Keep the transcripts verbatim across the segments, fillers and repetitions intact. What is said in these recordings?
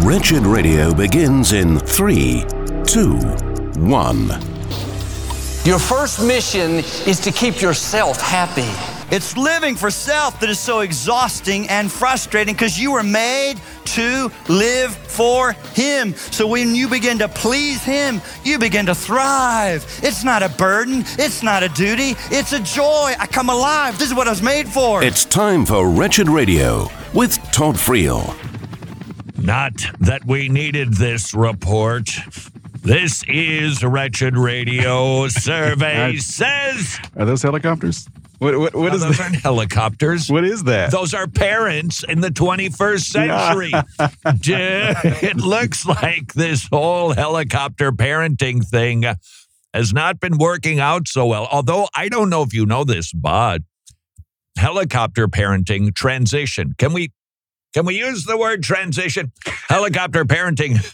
Wretched Radio begins in three, two, one. Your first mission is to keep yourself happy. It's living for self that is so exhausting and frustrating because you were made to live for Him. So when you begin to please Him, you begin to thrive. It's not a burden. It's not a duty. It's a joy. I come alive. This is what I was made for. It's time for Wretched Radio with Todd Friel. Not that we needed this report. This is Wretched Radio. Survey says... Are those helicopters? What, what, what no, is those that? aren't helicopters. What is that? Those are parents in the twenty-first century. It looks like this whole helicopter parenting thing has not been working out so well. Although, I don't know if you know this, but helicopter parenting transition. Can we, can we use the word transition? Helicopter parenting.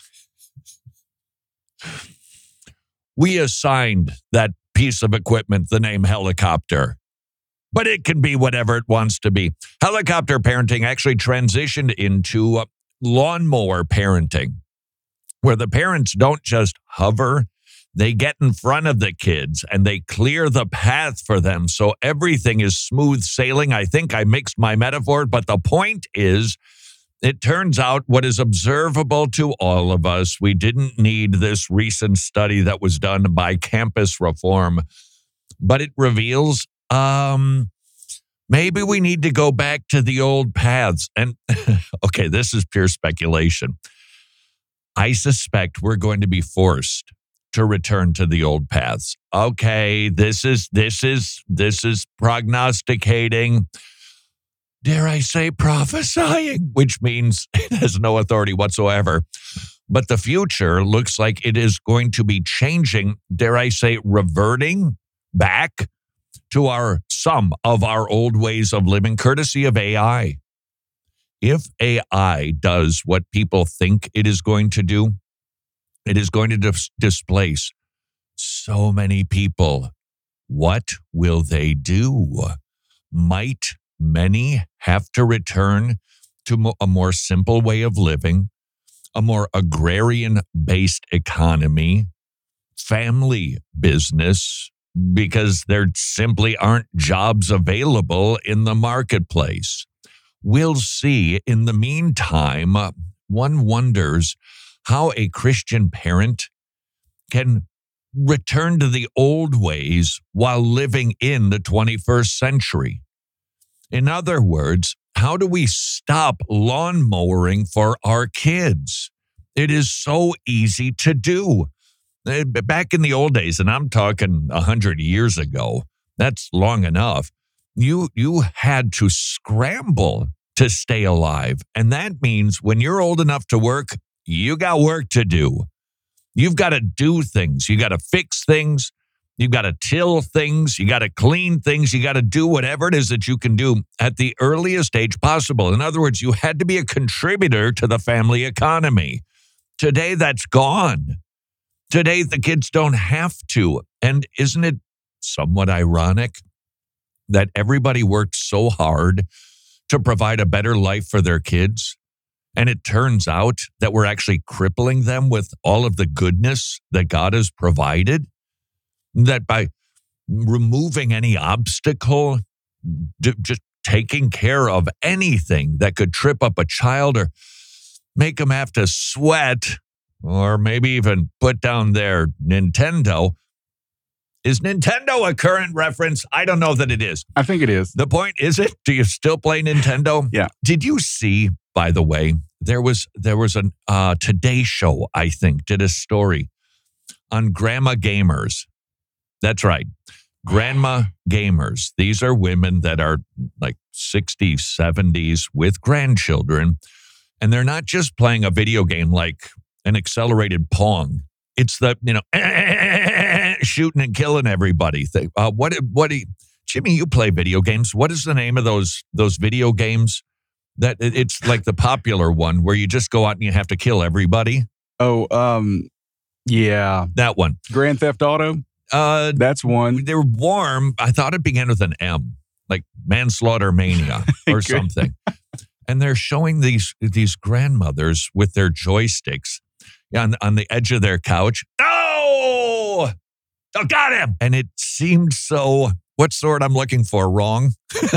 We assigned that piece of equipment the name helicopter. But it can be whatever it wants to be. Helicopter parenting actually transitioned into uh, lawnmower parenting, where the parents don't just hover, they get in front of the kids and they clear the path for them so everything is smooth sailing. I think I mixed my metaphor, but the point is, it turns out what is observable to all of us, we didn't need this recent study that was done by Campus Reform, but it reveals Um, maybe we need to go back to the old paths. And okay, this is pure speculation. I suspect we're going to be forced to return to the old paths. Okay, this is this is this is prognosticating. Dare I say prophesying, which means it has no authority whatsoever. But the future looks like it is going to be changing, dare I say, reverting back to our some of our old ways of living, courtesy of A I. If A I does what people think it is going to do, it is going to dis- displace so many people. What will they do? Might many have to return to mo- a more simple way of living, a more agrarian-based economy, family business, because there simply aren't jobs available in the marketplace? We'll see. In the meantime, one wonders how a Christian parent can return to the old ways while living in the twenty-first century. In other words, how do we stop lawn mowing for our kids? It is so easy to do. Back in the old days, and I'm talking a hundred years ago, that's long enough, you you had to scramble to stay alive. And that means when you're old enough to work, you got work to do. You've got to do things. You got to fix things. You've got to till things. You got to clean things. You got to do whatever it is that you can do at the earliest age possible. In other words, you had to be a contributor to the family economy. Today, that's gone. Today, the kids don't have to. And isn't it somewhat ironic that everybody worked so hard to provide a better life for their kids? And it turns out that we're actually crippling them with all of the goodness that God has provided? That by removing any obstacle, d- just taking care of anything that could trip up a child or make them have to sweat, or maybe even put down their Nintendo. Is Nintendo a current reference? I don't know that it is. I think it is. The point, is it? Do you still play Nintendo? Yeah. Did you see, by the way, there was there was a uh, Today Show, I think, did a story on grandma gamers. That's right. Grandma gamers. These are women that are like sixties, seventies with grandchildren. And they're not just playing a video game like an accelerated Pong. It's the, you know, shooting and killing everybody thing. Uh, what, what, Jimmy, you play video games. What is the name of those, those video games? That it's like the popular one where you just go out and you have to kill everybody. Oh, um, yeah. That one. Grand Theft Auto? Uh, That's one. They're warm. I thought it began with an M, like Manslaughter Mania or something. And they're showing these, these grandmothers with their joysticks on, on the edge of their couch. Oh! Oh, got him! And it seemed so, what's the word I'm looking for? Wrong?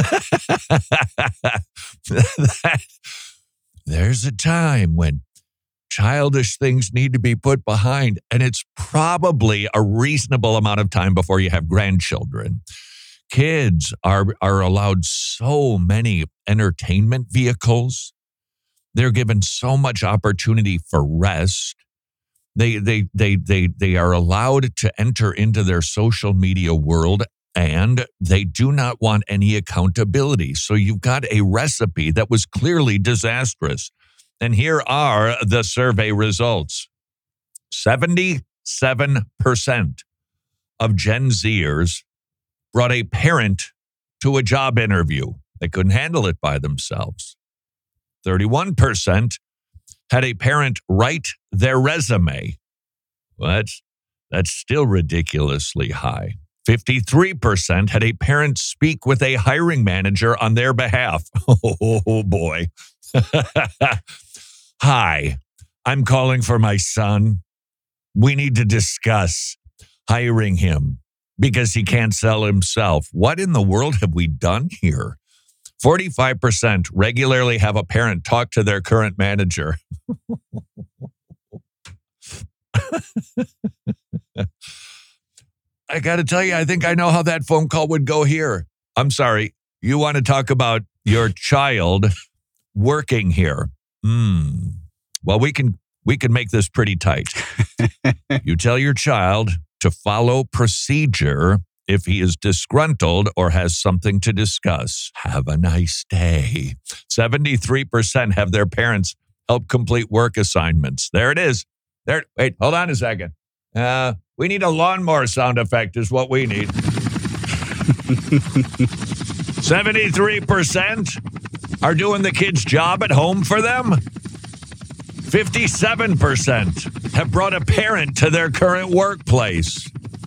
that, there's a time when childish things need to be put behind, and it's probably a reasonable amount of time before you have grandchildren. Kids are, are allowed so many entertainment vehicles. They're given so much opportunity for rest. They, they, they, they, they are allowed to enter into their social media world, and they do not want any accountability. So you've got a recipe that was clearly disastrous. And here are the survey results. seventy-seven percent of Gen Zers brought a parent to a job interview. They couldn't handle it by themselves. thirty-one percent had a parent write their resume. Well, that's, that's still ridiculously high. fifty-three percent had a parent speak with a hiring manager on their behalf. Oh, boy. Hi, I'm calling for my son. We need to discuss hiring him because he can't sell himself. What in the world have we done here? forty-five percent regularly have a parent talk to their current manager. I got to tell you, I think I know how that phone call would go here. I'm sorry. You want to talk about your child working here? Hmm. Well, we can we can make this pretty tight. You tell your child to follow procedure if he is disgruntled or has something to discuss. Have a nice day. seventy-three percent have their parents help complete work assignments. There it is. There. Wait, hold on a second. Uh, we need a lawnmower sound effect is what we need. seventy-three percent are doing the kids' job at home for them. fifty-seven percent have brought a parent to their current workplace.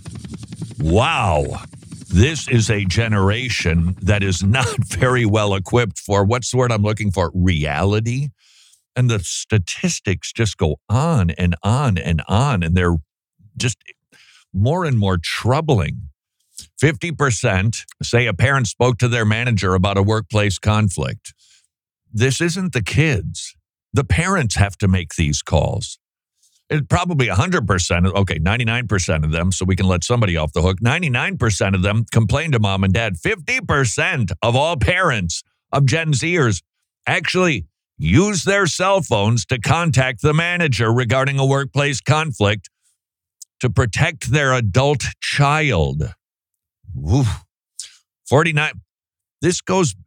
Wow. This is a generation that is not very well equipped for, what's the word I'm looking for? Reality. And the statistics just go on and on and on, and they're just more and more troubling. fifty percent say a parent spoke to their manager about a workplace conflict. This isn't the kids. The parents have to make these calls. It probably one hundred percent, okay, ninety-nine percent of them, so we can let somebody off the hook. ninety-nine percent of them complain to mom and dad. fifty percent of all parents of Gen Zers actually use their cell phones to contact the manager regarding a workplace conflict to protect their adult child. Oof. forty-nine. This goes,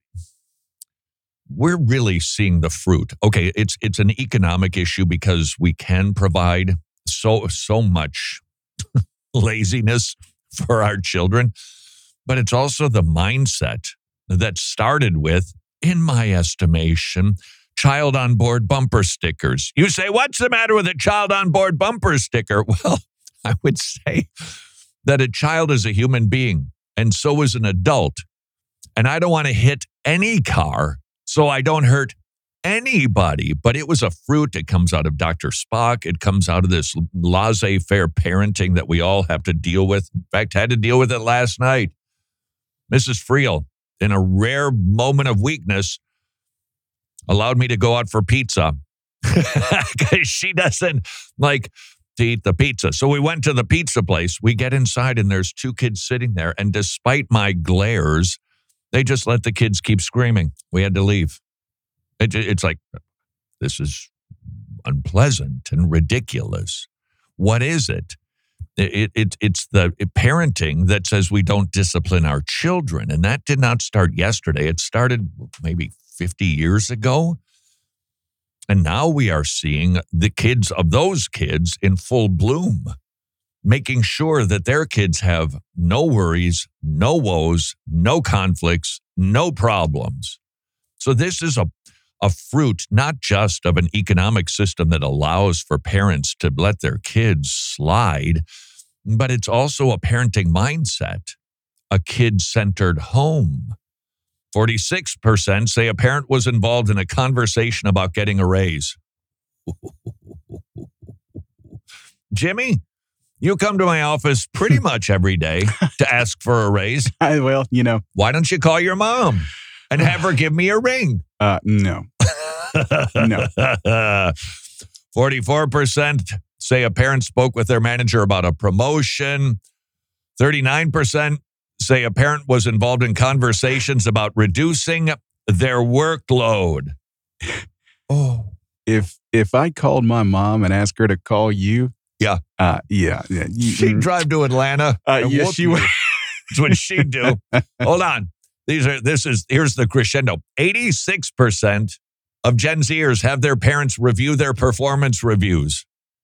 we're really seeing the fruit. Okay, it's it's an economic issue because we can provide so so much laziness for our children, but it's also the mindset that started with, in my estimation, child on board bumper stickers. You say, what's the matter with a child on board bumper sticker? Well, I would say that a child is a human being, and so is an adult. And I don't want to hit any car so I don't hurt anybody. But it was a fruit. It comes out of Doctor Spock. It comes out of this laissez-faire parenting that we all have to deal with. In fact, I had to deal with it last night. Missus Friel, in a rare moment of weakness, allowed me to go out for pizza because she doesn't like to eat the pizza. So we went to the pizza place. We get inside and there's two kids sitting there. And despite my glares, they just let the kids keep screaming. We had to leave. It, it's like, this is unpleasant and ridiculous. What is it? It, it? It's the parenting that says we don't discipline our children. And that did not start yesterday. It started maybe fifty years ago. And now we are seeing the kids of those kids in full bloom, making sure that their kids have no worries, no woes, no conflicts, no problems. So this is a, a fruit not just of an economic system that allows for parents to let their kids slide, but it's also a parenting mindset, a kid-centered home. forty-six percent say a parent was involved in a conversation about getting a raise. Jimmy, you come to my office pretty much every day to ask for a raise. I, well, you know. Why don't you call your mom and have her give me a ring? Uh, no. No. forty-four percent say a parent spoke with their manager about a promotion. thirty-nine percent say a parent was involved in conversations about reducing their workload. Oh. If if I called my mom and asked her to call you, yeah, uh, yeah, yeah, you, she'd drive to Atlanta. Uh, yes, she would. That's what she'd do. Hold on, these are this is here's the crescendo. eighty-six percent of Gen Zers have their parents review their performance reviews.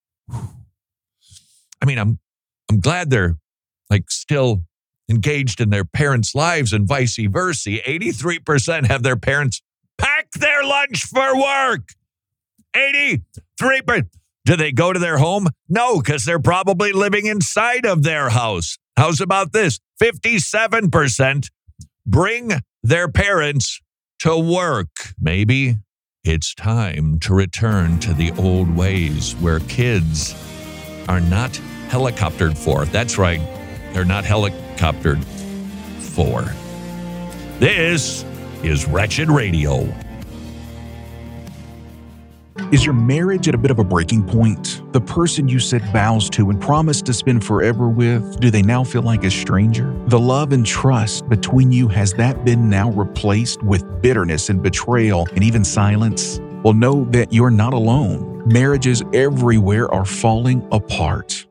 I mean, I'm I'm glad they're like still engaged in their parents' lives and vice versa. eighty-three percent have their parents pack their lunch for work. eighty-three percent. Do they go to their home? No, because they're probably living inside of their house. How's about this? fifty-seven percent bring their parents to work. Maybe it's time to return to the old ways where kids are not helicoptered for. That's right. They're not helicoptered for. This is Wretched Radio. Is your marriage at a bit of a breaking point? The person you said vows to and promised to spend forever with, do they now feel like a stranger? The love and trust between you, has that been now replaced with bitterness and betrayal and even silence? Well, know that you're not alone. Marriages everywhere are falling apart.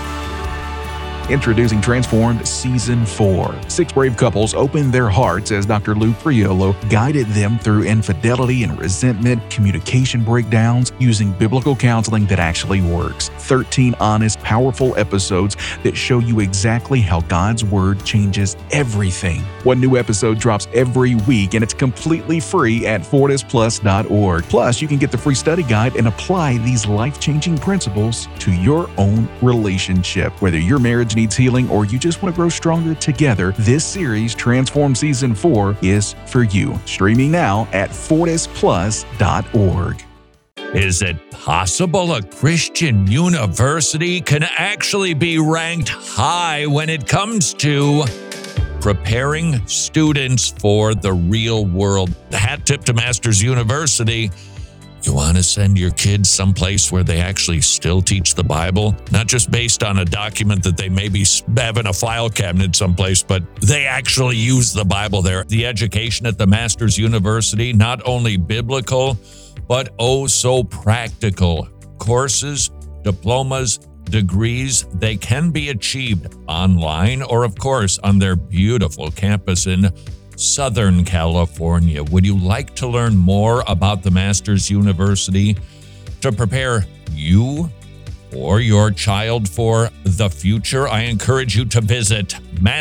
Introducing Transformed Season four. Six brave couples opened their hearts as Doctor Lou Priolo guided them through infidelity and resentment, communication breakdowns, using biblical counseling that actually works. thirteen honest, powerful episodes that show you exactly how God's Word changes everything. One new episode drops every week, and it's completely free at fortis plus dot org. Plus, you can get the free study guide and apply these life-changing principles to your own relationship. Whether your marriage needs healing or you just want to grow stronger together, this series, Transform Season four, is for you. Streaming now at fortis plus dot org. Is it possible a Christian university can actually be ranked high when it comes to preparing students for the real world? The hat tip to Masters University. You want to send your kids someplace where they actually still teach the Bible, not just based on a document that they maybe have in a file cabinet someplace, but they actually use the Bible there. The education at the Masters University, not only biblical, but oh so practical. Courses, diplomas, degrees, they can be achieved online or, of course, on their beautiful campus in Southern California. Would you like to learn more about the Masters University to prepare you or your child for the future? I encourage you to visit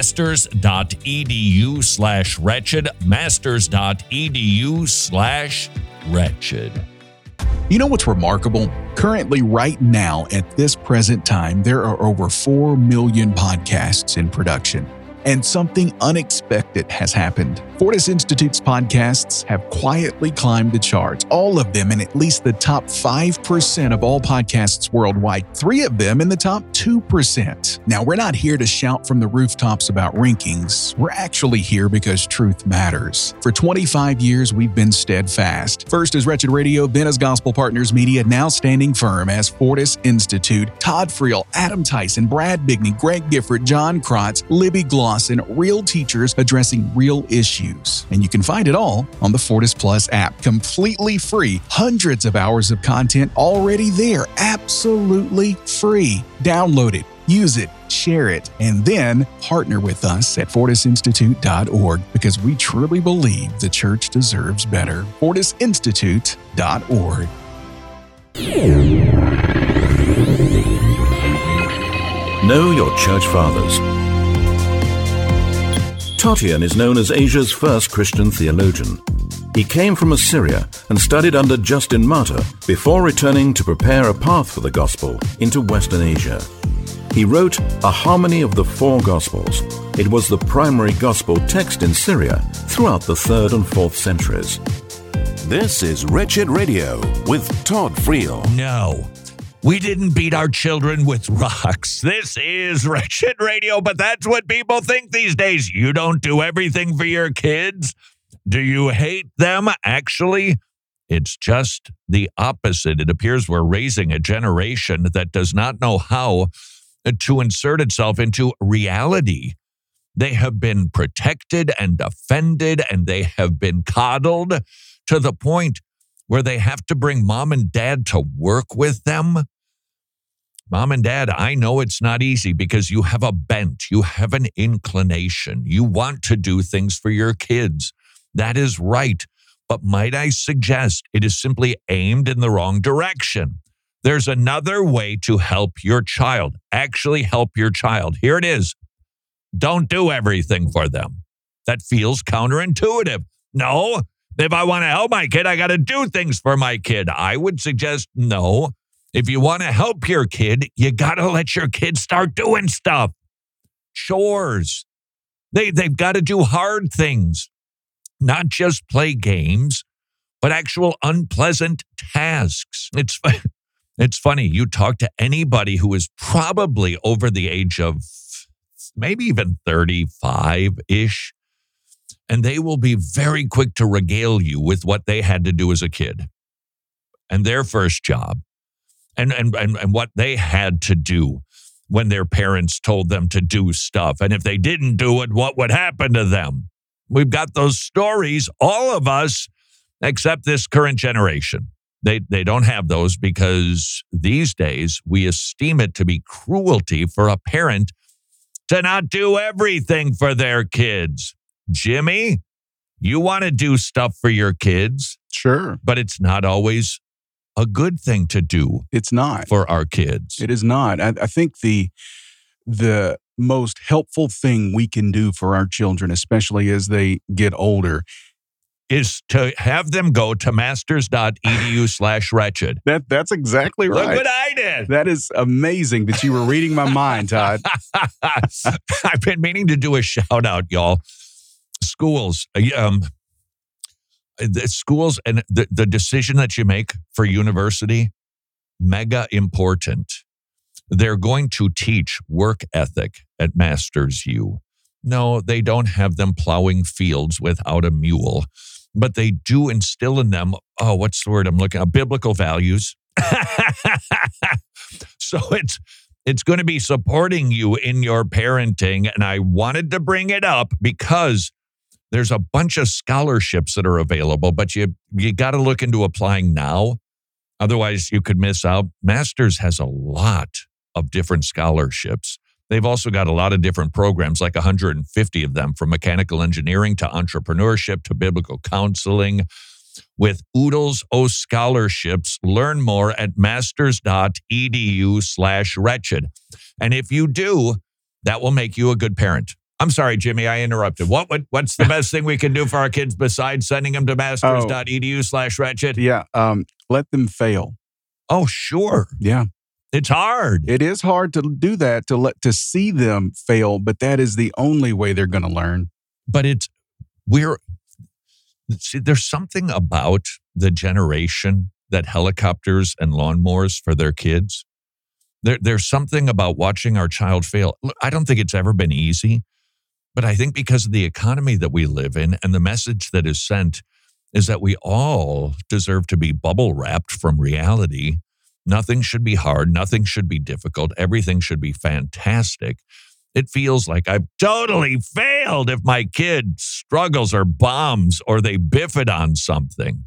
masters.edu slash wretched, masters.edu slash wretched. You know what's remarkable? Currently, right now, at this present time, there are over four million podcasts in production. And something unexpected has happened. Fortis Institute's podcasts have quietly climbed the charts, all of them in at least the top five percent of all podcasts worldwide, three of them in the top two percent. Now, we're not here to shout from the rooftops about rankings. We're actually here because truth matters. For twenty-five years, we've been steadfast. First as Wretched Radio, then as Gospel Partners Media, now standing firm as Fortis Institute. Todd Friel, Adam Tyson, Brad Bigney, Greg Gifford, John Krotz, Libby Glosson, real teachers addressing real issues. And you can find it all on the Fortis Plus app, completely free. Hundreds of hours of content already there, absolutely free. Download it, use it, share it, and then partner with us at fortis institute dot org because we truly believe the church deserves better. fortis institute dot org. Know your church fathers. Tatian is known as Asia's first Christian theologian. He came from Assyria and studied under Justin Martyr before returning to prepare a path for the gospel into Western Asia. He wrote A Harmony of the Four Gospels, It was the primary gospel text in Syria throughout the third and fourth centuries. This is Wretched Radio with Todd Friel. No, we didn't beat our children with rocks. This is Wretched Radio, but that's what people think these days. You don't do everything for your kids. Do you hate them? Actually, it's just the opposite. It appears we're raising a generation that does not know how to insert itself into reality. They have been protected and defended, and they have been coddled to the point where they have to bring mom and dad to work with them. Mom and dad, I know it's not easy because you have a bent, you have an inclination, you want to do things for your kids. That is right. But might I suggest it is simply aimed in the wrong direction. There's another way to help your child, actually help your child. Here it is. Don't do everything for them. That feels counterintuitive. No, if I want to help my kid, I got to do things for my kid. I would suggest no. If you want to help your kid, you got to let your kid start doing stuff. Chores. They, they've got to do hard things. Not just play games, but actual unpleasant tasks. It's it's funny. You talk to anybody who is probably over the age of maybe even thirty-five-ish, and they will be very quick to regale you with what they had to do as a kid and their first job and, and, and, and what they had to do when their parents told them to do stuff. And if they didn't do it, what would happen to them? We've got those stories, all of us, except this current generation. They they don't have those because these days we esteem it to be cruelty for a parent to not do everything for their kids. Jimmy, you want to do stuff for your kids. Sure. But it's not always a good thing to do. It's not. For our kids. It is not. I, I think the the most helpful thing we can do for our children, especially as they get older, is to have them go to masters.edu slash wretched. That that's exactly right. Look what I did. That is amazing that you were reading my mind, Todd. I've been meaning to do a shout out, y'all. Schools, um, the schools and the, the decision that you make for university, mega important. They're going to teach work ethic at Masters U. No, they don't have them plowing fields without a mule, but they do instill in them, oh, what's the word I'm looking at? Biblical values. So it's it's going to be supporting you in your parenting. And I wanted to bring it up because there's a bunch of scholarships that are available, but you you got to look into applying now. Otherwise, you could miss out. Masters has a lot of different scholarships. They've also got a lot of different programs, like one hundred fifty of them, from mechanical engineering to entrepreneurship to biblical counseling. With oodles of scholarships, learn more at masters.edu slash wretched. And if you do, that will make you a good parent. I'm sorry, Jimmy, I interrupted. What would what's the best thing we can do for our kids besides sending them to masters.edu slash wretched? Yeah, um, let them fail. Oh, sure. Yeah. It's hard. It is hard to do that, to let to see them fail, but that is the only way they're going to learn. But it's, we're, see, there's something about the generation that helicopters and lawnmowers for their kids. There, there's something about watching our child fail. Look, I don't think it's ever been easy, but I think because of the economy that we live in and the message that is sent is that we all deserve to be bubble wrapped from reality. Nothing should be hard. Nothing should be difficult. Everything should be fantastic. It feels like I've totally failed if my kid struggles or bombs or they biff it on something.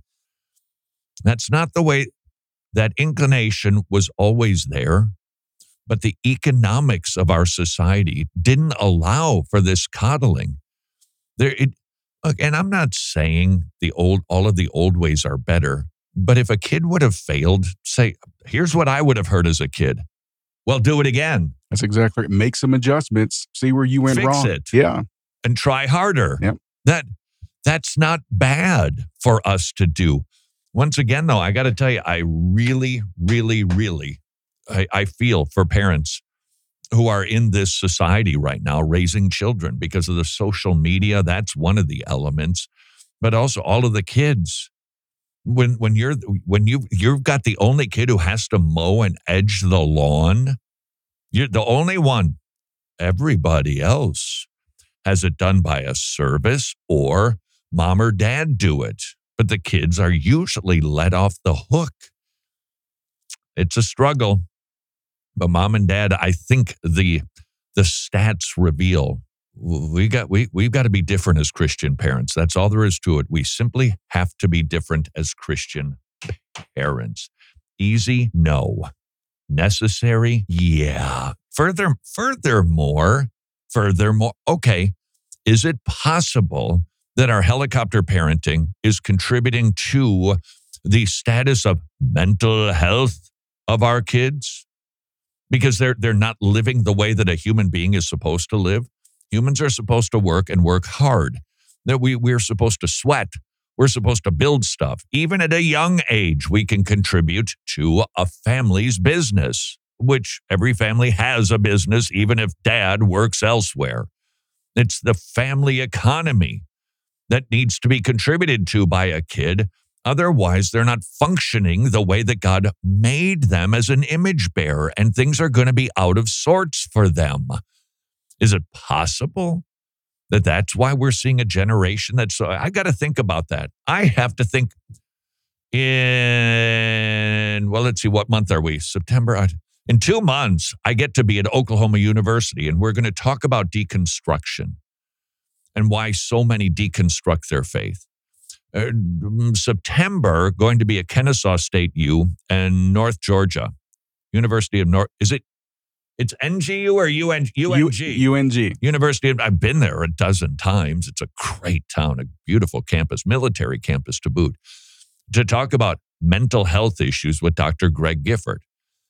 That's not the way. That inclination was always there, but the economics of our society didn't allow for this coddling. There, it, look, and I'm not saying the old, all of the old ways are better. But if a kid would have failed, say, here's what I would have heard as a kid. Well, do it again. That's exactly right. Make some adjustments. See where you went Fix wrong. it. Yeah. And try harder. Yep. That that's not bad for us to do. Once again, though, I got to tell you, I really, really, really, I, I feel for parents who are in this society right now raising children because of the social media. That's one of the elements, but also all of the kids. When when you're when you you've got the only kid who has to mow and edge the lawn, you're the only one. Everybody else has it done by a service or mom or dad do it. But the kids are usually let off the hook. It's a struggle. But mom and dad, I think the the stats reveal we got we we've got to be different as Christian parents. That's all there is to it. We simply have to be different as Christian parents. Easy? No. Necessary? Yeah. Further, furthermore, furthermore, okay, is it possible that our helicopter parenting is contributing to the status of mental health of our kids? Because they're they're not living the way that a human being is supposed to live. Humans are supposed to work and work hard. That we we're supposed to sweat. We're supposed to build stuff. Even at a young age, we can contribute to a family's business, which every family has a business, even if dad works elsewhere. It's the family economy that needs to be contributed to by a kid. Otherwise, they're not functioning the way that God made them as an image bearer, and things are going to be out of sorts for them. Is it possible that that's why we're seeing a generation that's, so I got to think about that. I have to think in, well, let's see, what month are we? September. In two months, I get to be at Oklahoma University, and we're going to talk about deconstruction and why so many deconstruct their faith. Uh, September, going to be at Kennesaw State U and North Georgia, University of North. Is it? It's N G U or U N G? U N G. U N G. University of, I've been there a dozen times. It's a great town, a beautiful campus, military campus to boot, to talk about mental health issues with Doctor Greg Gifford.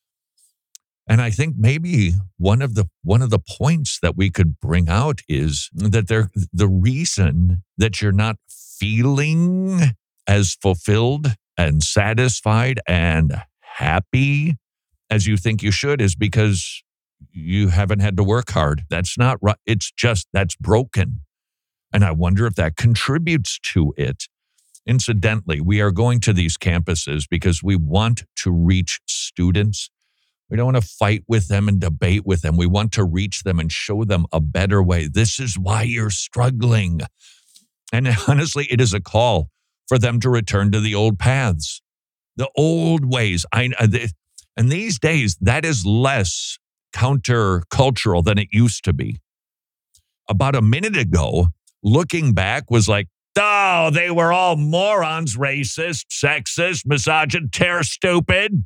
And I think maybe one of the one of the points that we could bring out is that there the reason that you're not feeling as fulfilled and satisfied and happy as you think you should is because you haven't had to work hard. That's not right. It's just, that's broken. And I wonder if that contributes to it. Incidentally, we are going to these campuses because we want to reach students. We don't want to fight with them and debate with them. We want to reach them and show them a better way. This is why you're struggling. And honestly, it is a call for them to return to the old paths, the old ways. I and these days, that is less countercultural than it used to be. About a minute ago, looking back was like, oh, they were all morons, racist, sexist, misogynist, terror, stupid.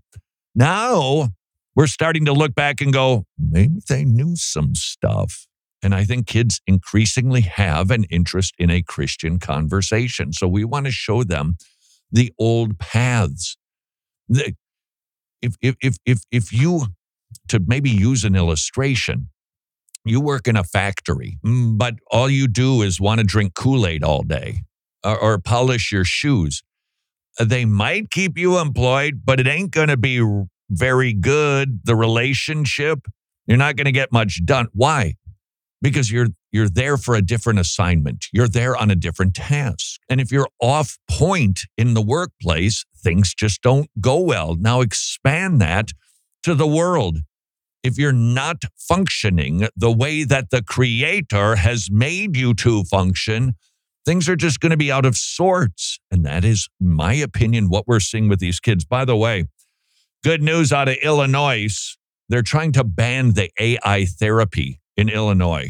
Now we're starting to look back and go, maybe they knew some stuff. And I think kids increasingly have an interest in a Christian conversation. So we want to show them the old paths. The, if, if, if, if, if you, to maybe use an illustration, you work in a factory, but all you do is want to drink Kool-Aid all day or, or polish your shoes. They might keep you employed, but it ain't going to be very good. The relationship, you're not going to get much done. Why? Because you're you're there for a different assignment. You're there on a different task. And if you're off point in the workplace, things just don't go well. Now expand that to the world. If you're not functioning the way that the Creator has made you to function, things are just going to be out of sorts. And that is, in my opinion, what we're seeing with these kids. By the way, good news out of Illinois. They're trying to ban the A I therapy in Illinois,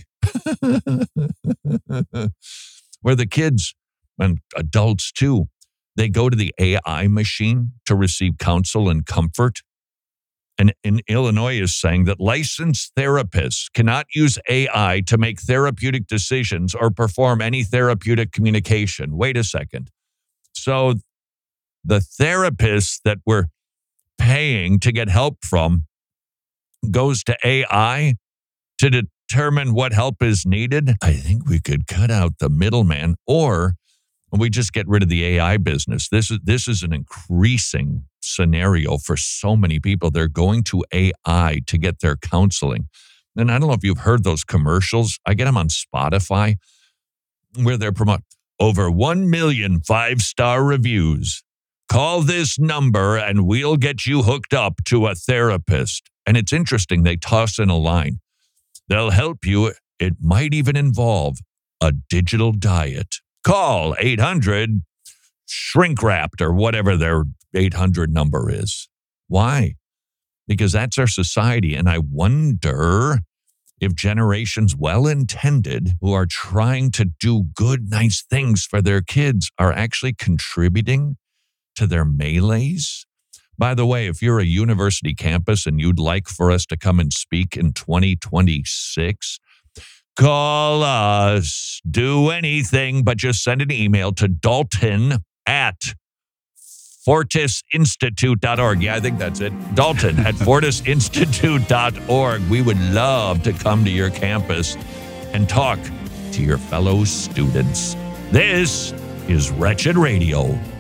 where the kids and adults too, they go to the A I machine to receive counsel and comfort. And in Illinois is saying that licensed therapists cannot use A I to make therapeutic decisions or perform any therapeutic communication. Wait a second. So the therapists that we're paying to get help from goes to A I to determine what help is needed? I think we could cut out the middleman, or we just get rid of the A I business. This is this is an increasing scenario for so many people. They're going to A I to get their counseling. And I don't know if you've heard those commercials. I get them on Spotify where they're promoting over one million five-star reviews. Call this number and we'll get you hooked up to a therapist. And it's interesting. They toss in a line. They'll help you. It might even involve a digital diet. Call eight hundred shrink wrapped or whatever their eight hundred number is. Why? Because that's our society. And I wonder if generations well-intended who are trying to do good, nice things for their kids are actually contributing to their melees. By the way, if you're a university campus and you'd like for us to come and speak in twenty twenty-six, call us. Do anything, but just send an email to Dalton at Fortis Institute dot org. Yeah, I think that's it. Dalton at Fortis Institute dot org. We would love to come to your campus and talk to your fellow students. This is Wretched Radio.